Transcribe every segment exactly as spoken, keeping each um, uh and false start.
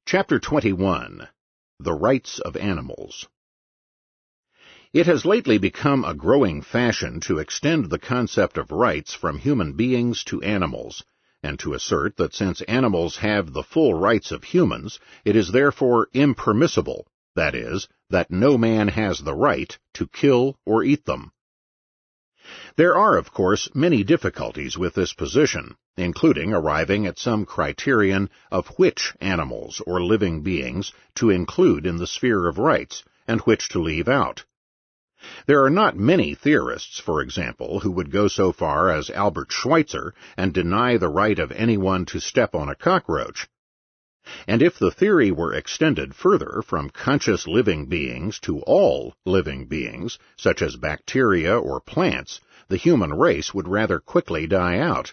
Chapter twenty-one. The Rights of Animals. It has lately become a growing fashion to extend the concept of rights from human beings to animals, and to assert that since animals have the full rights of humans, it is therefore impermissible, that is, that no man has the right to kill or eat them. There are, of course, many difficulties with this position, including arriving at some criterion of which animals or living beings to include in the sphere of rights, and which to leave out. There are not many theorists, for example, who would go so far as Albert Schweitzer and deny the right of anyone to step on a cockroach. And if the theory were extended further from conscious living beings to all living beings, such as bacteria or plants, the human race would rather quickly die out.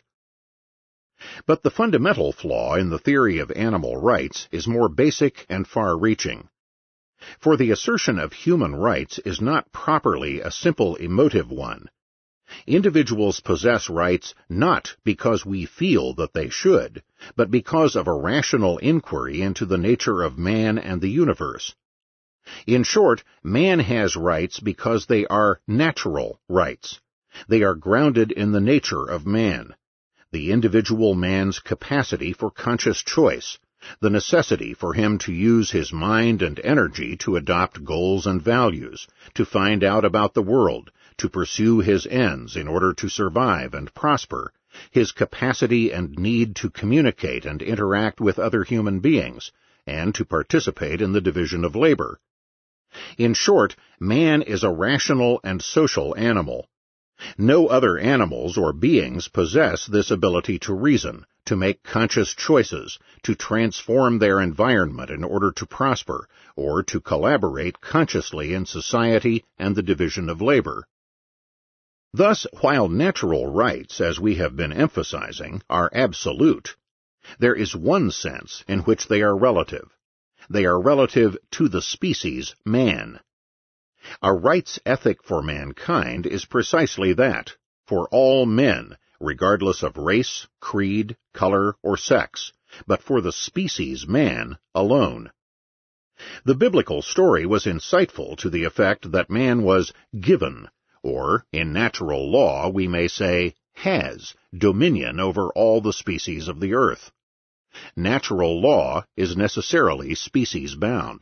But the fundamental flaw in the theory of animal rights is more basic and far-reaching. For the assertion of human rights is not properly a simple emotive one. Individuals possess rights not because we feel that they should, but because of a rational inquiry into the nature of man and the universe. In short, man has rights because they are natural rights. They are grounded in the nature of man, the individual man's capacity for conscious choice, the necessity for him to use his mind and energy to adopt goals and values, to find out about the world, to pursue his ends in order to survive and prosper, his capacity and need to communicate and interact with other human beings, and to participate in the division of labor. In short, man is a rational and social animal. No other animals or beings possess this ability to reason, to make conscious choices, to transform their environment in order to prosper, or to collaborate consciously in society and the division of labor. Thus, while natural rights, as we have been emphasizing, are absolute, there is one sense in which they are relative. They are relative to the species man. A rights ethic for mankind is precisely that, for all men, regardless of race, creed, color, or sex, but for the species man alone. The biblical story was insightful to the effect that man was given, or, in natural law, we may say, has, dominion over all the species of the earth. Natural law is necessarily species-bound.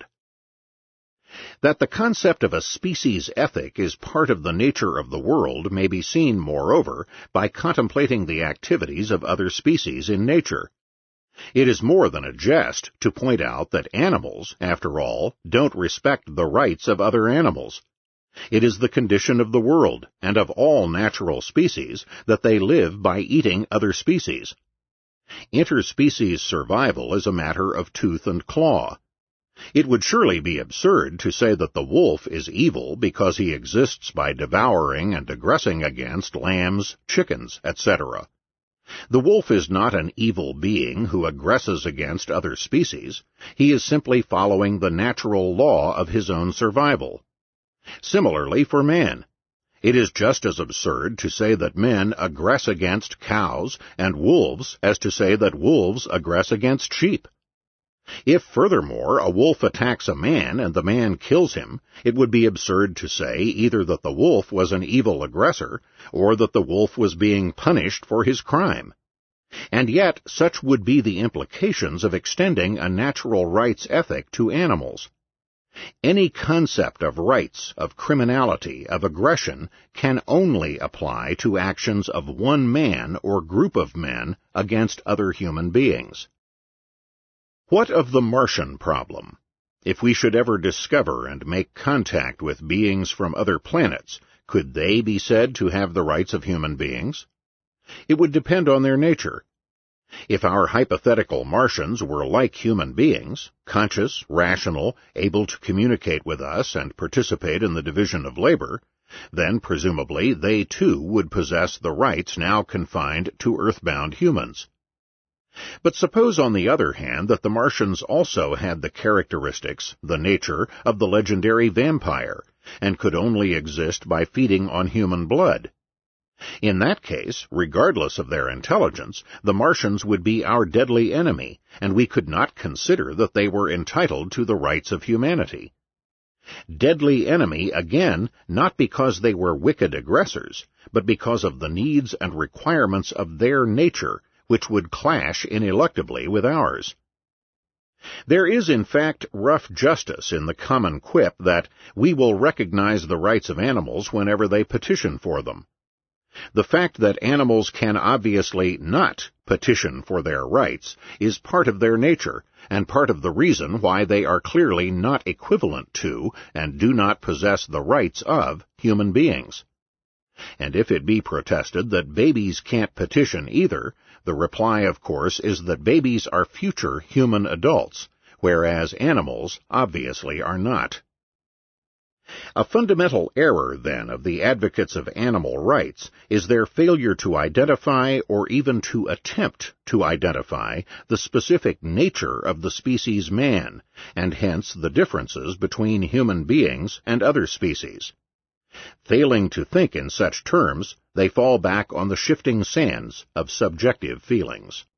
That the concept of a species ethic is part of the nature of the world may be seen, moreover, by contemplating the activities of other species in nature. It is more than a jest to point out that animals, after all, don't respect the rights of other animals. It is the condition of the world, and of all natural species, that they live by eating other species. Interspecies survival is a matter of tooth and claw. It would surely be absurd to say that the wolf is evil because he exists by devouring and aggressing against lambs, chickens, et cetera. The wolf is not an evil being who aggresses against other species. He is simply following the natural law of his own survival. Similarly for man. It is just as absurd to say that men aggress against cows and wolves as to say that wolves aggress against sheep. If, furthermore, a wolf attacks a man and the man kills him, it would be absurd to say either that the wolf was an evil aggressor or that the wolf was being punished for his crime. And yet, such would be the implications of extending a natural rights ethic to animals. Any concept of rights, of criminality, of aggression, can only apply to actions of one man or group of men against other human beings. What of the Martian problem? If we should ever discover and make contact with beings from other planets, could they be said to have the rights of human beings? It would depend on their nature. If our hypothetical Martians were like human beings, conscious, rational, able to communicate with us and participate in the division of labor, then presumably they too would possess the rights now confined to earthbound humans. But suppose, on the other hand, that the Martians also had the characteristics, the nature, of the legendary vampire, and could only exist by feeding on human blood. In that case, regardless of their intelligence, the Martians would be our deadly enemy, and we could not consider that they were entitled to the rights of humanity. Deadly enemy, again, not because they were wicked aggressors, but because of the needs and requirements of their nature, which would clash ineluctably with ours. There is, in fact, rough justice in the common quip that we will recognize the rights of animals whenever they petition for them. The fact that animals can obviously not petition for their rights is part of their nature, and part of the reason why they are clearly not equivalent to, and do not possess the rights of, human beings. And if it be protested that babies can't petition either, the reply, of course, is that babies are future human adults, whereas animals obviously are not. A fundamental error, then, of the advocates of animal rights is their failure to identify, or even to attempt to identify, the specific nature of the species man, and hence the differences between human beings and other species. Failing to think in such terms, they fall back on the shifting sands of subjective feelings.